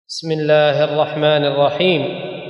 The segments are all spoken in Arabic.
بسم الله الرحمن الرحيم.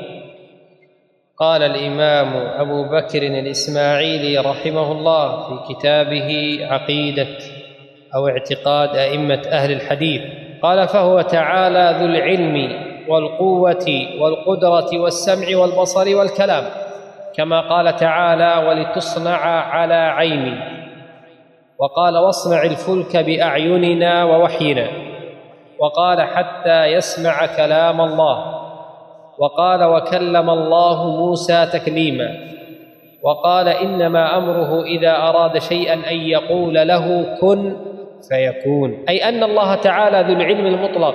قال الإمام أبو بكر الإسماعيلي رحمه الله في كتابه عقيدة أو اعتقاد أئمة أهل الحديث، قال: فهو تعالى ذو العلم والقوة والقدرة والسمع والبصر والكلام، كما قال تعالى: ولتصنع على عيني، وقال: واصنع الفلك بأعيننا ووحينا، وقال: حتى يسمع كلام الله، وقال: وكلم الله موسى تكليما، وقال: إنما أمره إذا أراد شيئا أن يقول له كن فيكون. أي أن الله تعالى ذو العلم المطلق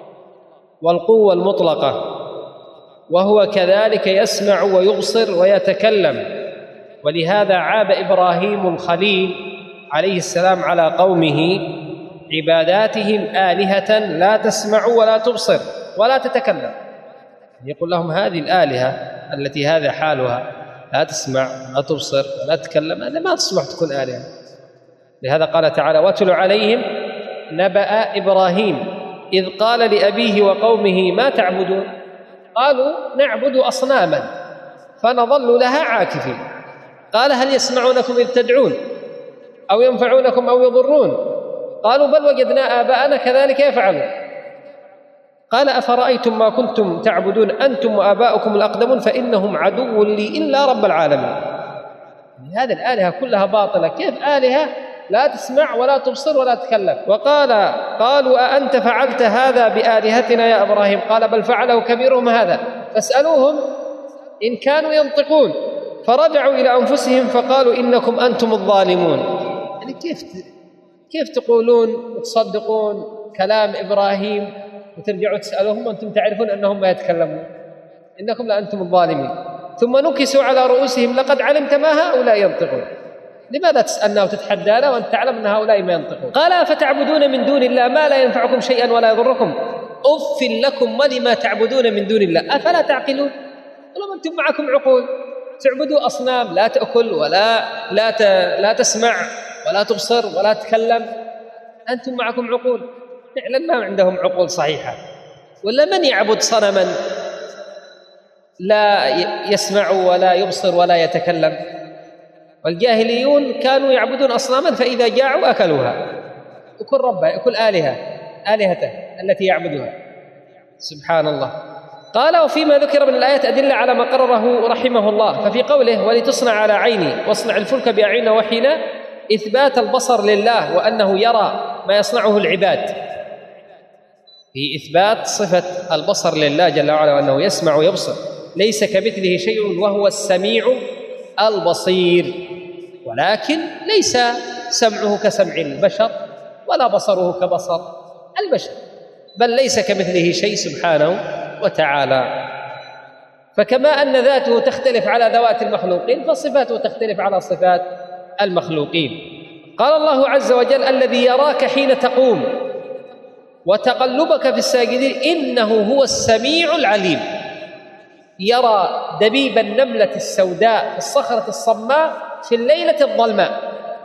والقوة المطلقة، وهو كذلك يسمع ويبصر ويتكلم. ولهذا عاب إبراهيم الخليل عليه السلام على قومه: عباداتهم آلهة لا تسمع ولا تبصر ولا تتكلم. يقول لهم: هذه الآلهة التي هذا حالها لا تسمع ولا تبصر ولا تتكلم، هذا ما تصلح تكون آلهة. لهذا قال تعالى: واتل عليهم نبأ إبراهيم إذ قال لأبيه وقومه ما تعبدون؟ قالوا: نعبد أصناما فنظل لها عاكفين. قال: هل يسمعونكم إذ تدعون أو ينفعونكم أو يضرون؟ قالوا: بل وجدنا آباءنا كذلك يفعلون. قال: أفرأيتم ما كنتم تعبدون أنتم وآباؤكم الأقدمون فإنهم عدو لي إلا رب العالمين. هذه الآلهة كلها باطلة، كيف آلهة لا تسمع ولا تبصر ولا تتكلم؟ قالوا: أأنت فعلت هذا بآلهتنا يا إبراهيم؟ قال: بل فعله كبيرهم هذا فاسألوهم إن كانوا ينطقون. فرجعوا إلى أنفسهم فقالوا: إنكم أنتم الظالمون. يعني كيف تقولون وتصدقون كلام إبراهيم وترجعوا تسألوهم وأنتم تعرفون أنهم ما يتكلمون؟ إنكم لأنتم الظالمين. ثم نكسوا على رؤوسهم: لقد علمت ما هؤلاء ينطقون، لماذا تسألنا وتتحدانا وأنت تعلم أن هؤلاء ما ينطقون؟ قال: فتعبدون من دون الله ما لا ينفعكم شيئا ولا يضركم، أف لكم ولما تعبدون من دون الله أفلا تعقلون؟ ولو أنتم معكم عقول تعبدوا أصنام لا تأكل ولا لا تسمع ولا تبصر ولا تتكلم، أنتم معكم عقول، فعلا ما عندهم عقول صحيحة. ولا من يعبد صنما لا يسمع ولا يبصر ولا يتكلم؟ والجاهليون كانوا يعبدون أصناما فإذا جاعوا أكلوها، يكون ربها يكون آلهته التي يعبدها. سبحان الله. قال: وفيما ذكر من الآيات أدلة على ما قرره رحمه الله. ففي قوله: ولتصنع على عيني واصنع الفلك بأعيننا وحينا، إثبات البصر لله وأنه يرى ما يصنعه العباد، في إثبات صفة البصر لله جل وعلا وأنه يسمع ويبصر، ليس كمثله شيء وهو السميع البصير، ولكن ليس سمعه كسمع البشر ولا بصره كبصر البشر، بل ليس كمثله شيء سبحانه وتعالى. فكما أن ذاته تختلف على ذوات المخلوقين فصفاته تختلف على صفات المخلوقين. قال الله عز وجل: الذي يراك حين تقوم وتقلبك في الساجدين إنه هو السميع العليم. يرى دبيب النملة السوداء في الصخرة الصماء في الليلة الظلماء،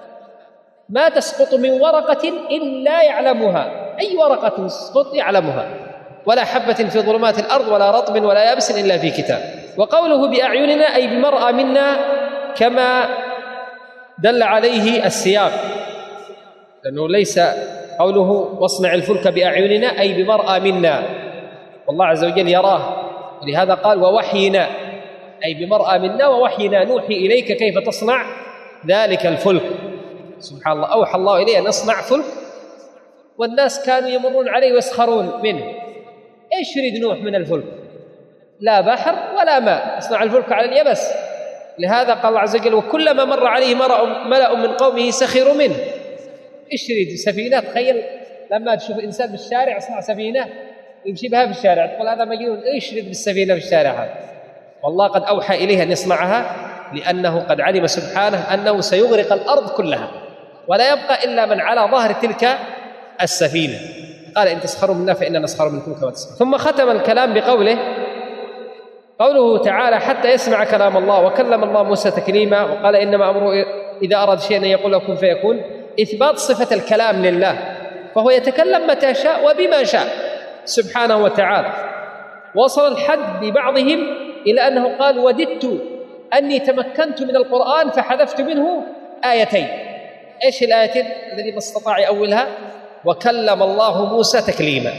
ما تسقط من ورقة إلا يعلمها، أي ورقة تسقط يعلمها، ولا حبة في ظلمات الأرض ولا رطب ولا يابس إلا في كتاب. وقوله بأعيننا أي بمرأى منا، كما دل عليه السياق، لأنه ليس قوله واصنع الفلك بأعيننا أي بمرأى منا، والله عز وجل يراه، ولهذا قال: ووحينا أي بمرأى منا ووحينا نوحي إليك كيف تصنع ذلك الفلك. سبحان الله، أوحى الله إليه أن أصنع فلك، والناس كانوا يمرون عليه ويسخرون منه. إيش يريد نوح من الفلك؟ لا بحر ولا ماء، أصنع الفلك على اليبس. لهذا قال الله عز وجل: وكلما مر عليه ملأ من قومه سخروا منه. إيش يريد؟ سفينة؟ تخيل لما تشوف إنسان بالشارع يصنع سفينة يمشي بها في الشارع، تقول هذا مجنون، إيش يريد بالسفينة في الشارع هذا؟ والله قد أوحى إليه أن يصنعها، لأنه قد علم سبحانه أنه سيغرق الأرض كلها ولا يبقى إلا من على ظهر تلك السفينة. قال: إن تسخروا منا فإننا نسخر منكم كما تسخرون. ثم ختم الكلام بقوله: قوله تعالى: حتى يسمع كلام الله، وكلم الله موسى تكليما، وقال: إنما أمره إذا أراد شيئا أن يقول له كن فيكون. إثبات صفة الكلام لله، فهو يتكلم متى شاء وبما شاء سبحانه وتعالى. وصل الحد ببعضهم إلى أنه قال: وددت أني تمكنت من القرآن فحذفت منه آيتين. إيش الآيتين الذي ما استطاع يأولها؟ وكلم الله موسى تكليما.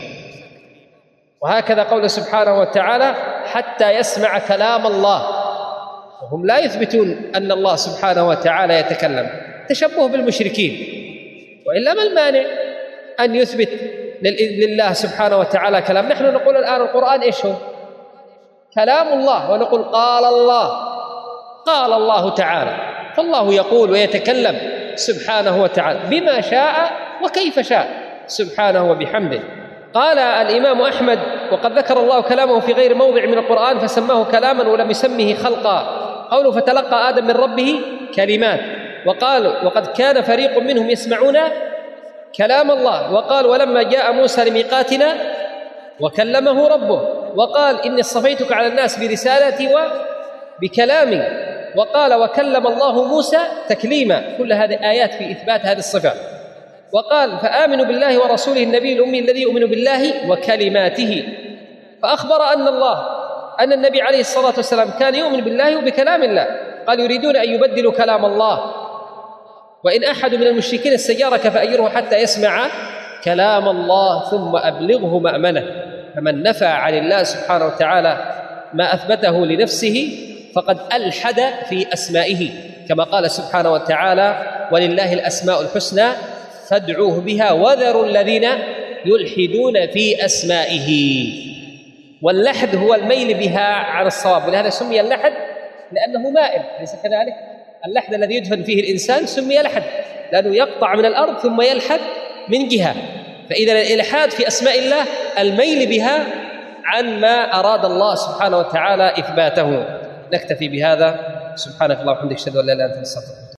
وهكذا قول سبحانه وتعالى: حتى يسمع كلام الله. وهم لا يثبتون أن الله سبحانه وتعالى يتكلم، تشبه بالمشركين. وإلا ما المانع أن يثبت لله سبحانه وتعالى كلام؟ نحن نقول الآن القرآن إيش هو؟ كلام الله، ونقول قال الله، قال الله تعالى. فالله يقول ويتكلم سبحانه وتعالى بما شاء وكيف شاء سبحانه وبحمده. قال الإمام أحمد: وقد ذكر الله كلامه في غير موضع من القرآن فسماه كلاما ولم يسمه خلقا. قوله: فتلقى آدم من ربه كلمات. وقال: وقد كان فريق منهم يسمعون كلام الله. وقال: ولما جاء موسى لميقاتنا وكلمه ربه. وقال: إني اصطفيتك على الناس برسالتي وبكلامي. وقال: وكلم الله موسى تكليما. كل هذه آيات في إثبات هذه الصفة. وقال: فآمنوا بالله ورسوله النبي الأمي الذي يؤمن بالله وكلماته. فأخبر أن النبي عليه الصلاة والسلام كان يؤمن بالله وبكلام الله. قال: يريدون أن يبدلوا كلام الله، وإن أحد من المشركين استجارك فأجره حتى يسمع كلام الله ثم أبلغه مأمنه. فمن نفى عن الله سبحانه وتعالى ما أثبته لنفسه فقد ألحد في أسمائه، كما قال سبحانه وتعالى: ولله الأسماء الحسنى فادعوه بها وذروا الذين يلحدون في أسمائه. واللحد هو الميل بها عن الصواب، ولهذا سمي اللحد لأنه مائل، أليس كذلك؟ اللحد الذي يدفن فيه الإنسان سمي لحد لأنه يقطع من الأرض ثم يلحد من جهة. فإذا الإلحاد في أسماء الله الميل بها عن ما أراد الله سبحانه وتعالى إثباته. نكتفي بهذا. سبحانك اللهم وبحمدك، أشهد أن لا إله إلا أنت، نستغفرك.